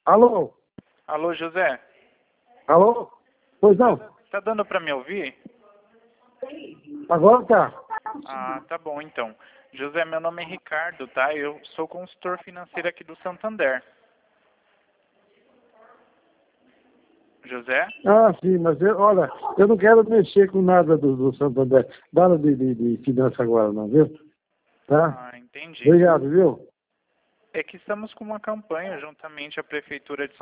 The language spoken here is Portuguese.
Alô? Alô, José? Alô? Pois não? Tá dando para me ouvir? Agora tá. Ah, tá bom então. José, meu nome é Ricardo, tá? Eu sou consultor financeiro aqui do Santander. José? Ah, sim, mas olha, eu não quero mexer com nada do Santander. Nada de finança agora não, viu? Tá? Ah, entendi. Obrigado, viu? É que estamos com uma campanha juntamente à Prefeitura de